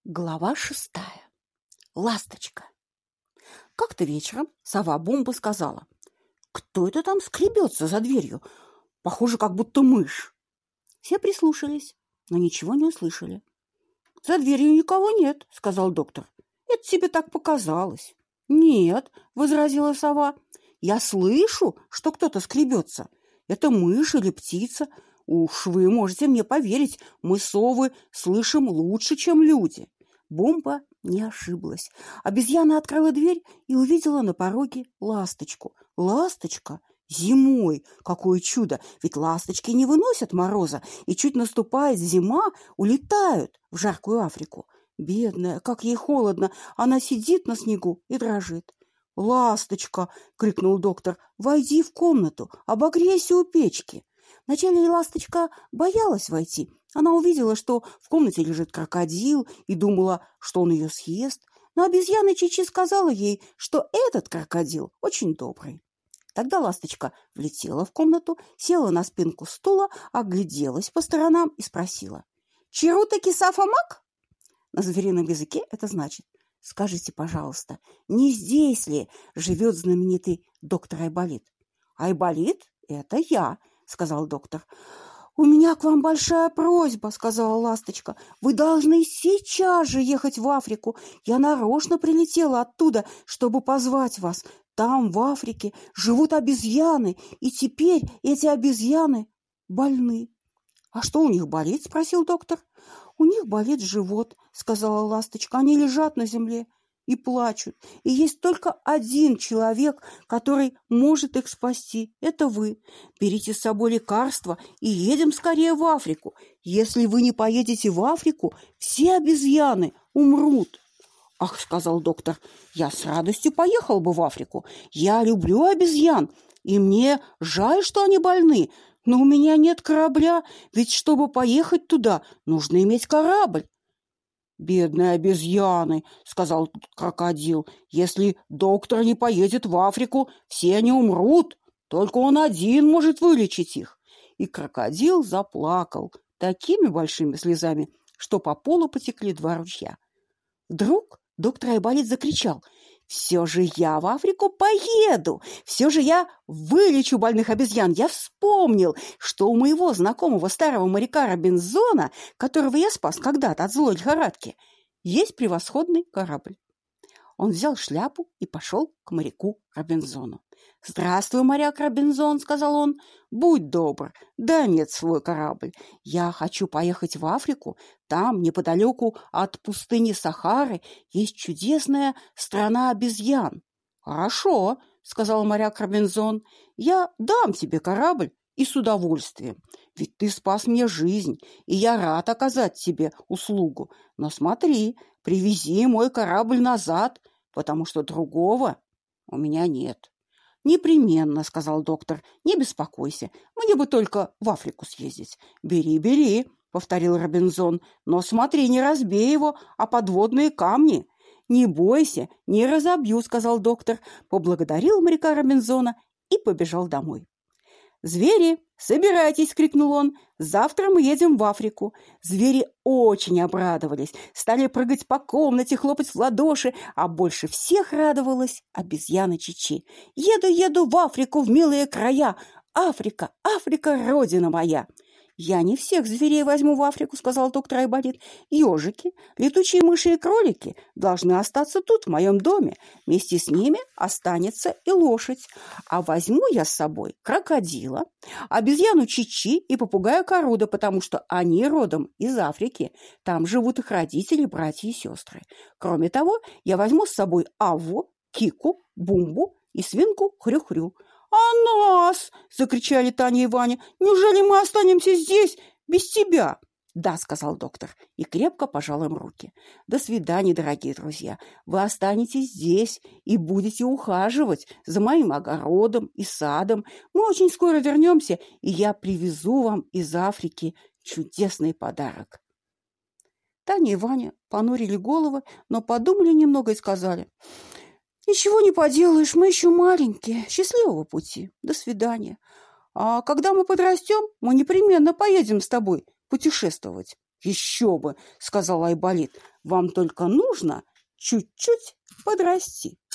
Глава 6. Ласточка. Как-то вечером сова Бумба сказала: «Кто это там скребется за дверью? Похоже, как будто мышь». Все прислушались, но ничего не услышали. «За дверью никого нет», — сказал доктор. «Это тебе так показалось». «Нет», — возразила сова, — «я слышу, что кто-то скребется. Это мышь или птица. Уж вы можете мне поверить, мы, совы, слышим лучше, чем люди». Бумба не ошиблась. Обезьяна открыла дверь и увидела на пороге ласточку. Ласточка? Зимой! Какое чудо! Ведь ласточки не выносят мороза, и чуть наступает зима, улетают в жаркую Африку. Бедная, как ей холодно! Она сидит на снегу и дрожит. «Ласточка!» — крикнул доктор. «Войди в комнату, обогрейся у печки». Вначале ласточка боялась войти. Она увидела, что в комнате лежит крокодил, и думала, что он ее съест. Но обезьяна Чичи сказала ей, что этот крокодил очень добрый. Тогда ласточка влетела в комнату, села на спинку стула, огляделась по сторонам и спросила: «Чирута Кисафа-Мак?» На зверином языке это значит: «Скажите, пожалуйста, не здесь ли живет знаменитый доктор Айболит?» «Айболит — это я», — сказал доктор. «У меня к вам большая просьба», — сказала ласточка. «Вы должны сейчас же ехать в Африку. Я нарочно прилетела оттуда, чтобы позвать вас. Там, в Африке, живут обезьяны, и теперь эти обезьяны больны». «А что у них болит?» — спросил доктор. «У них болит живот», — сказала ласточка. «Они лежат на земле и плачут. И есть только один человек, который может их спасти. Это вы. Берите с собой лекарства и едем скорее в Африку. Если вы не поедете в Африку, все обезьяны умрут». «Ах», — сказал доктор, — «я с радостью поехал бы в Африку. Я люблю обезьян, и мне жаль, что они больны. Но у меня нет корабля, ведь чтобы поехать туда, нужно иметь корабль». «Бедные обезьяны», — сказал крокодил, — «если доктор не поедет в Африку, все они умрут. Только он один может вылечить их». И крокодил заплакал такими большими слезами, что по полу потекли 2 ручья. Вдруг доктор Айболит закричал: «Все же я в Африку поеду! Все же я вылечу больных обезьян! Я вспомнил, что у моего знакомого старого моряка Робинзона, которого я спас когда-то от злой лихорадки, есть превосходный корабль». Он взял шляпу и пошел к моряку Робинзону. «Здравствуй, моряк Робинзон», — сказал он. «Будь добр, дай мне свой корабль. Я хочу поехать в Африку. Там, неподалеку от пустыни Сахары, есть чудесная страна обезьян». «Хорошо», — сказал моряк Робинзон, — «я дам тебе корабль и с удовольствием. Ведь ты спас мне жизнь, и я рад оказать тебе услугу. Но смотри, привези мой корабль назад, потому что другого у меня нет». «Непременно», — сказал доктор, — «не беспокойся, мне бы только в Африку съездить». «Бери, бери», — повторил Робинзон, — «но смотри, не разбей его, а подводные камни». «Не бойся, не разобью», — сказал доктор, поблагодарил моряка Робинзона и побежал домой. «Звери, собирайтесь!» — крикнул он. «Завтра мы едем в Африку». Звери очень обрадовались, стали прыгать по комнате, хлопать в ладоши, а больше всех радовалась обезьяна Чичи. «Еду, еду в Африку, в милые края! Африка, Африка, родина моя!» «Я не всех зверей возьму в Африку», — сказал доктор Айболит. «Ежики, летучие мыши и кролики должны остаться тут, в моем доме. Вместе с ними останется и лошадь. А возьму я с собой крокодила, обезьяну Чичи и попугая Коруда, потому что они родом из Африки. Там живут их родители, братья и сестры. Кроме того, я возьму с собой Авву, Кику, Бумбу и свинку Хрю-Хрю». «А нас?» — закричали Таня и Ваня. «Неужели мы останемся здесь без тебя?» «Да», — сказал доктор и крепко пожал им руки. «До свидания, дорогие друзья. Вы останетесь здесь и будете ухаживать за моим огородом и садом. Мы очень скоро вернемся, и я привезу вам из Африки чудесный подарок». Таня и Ваня понурили головы, но подумали немного и сказали: «Ничего не поделаешь, мы еще маленькие. Счастливого пути. До свидания. А когда мы подрастем, мы непременно поедем с тобой путешествовать». Еще бы, сказал Айболит, вам только нужно чуть-чуть подрасти.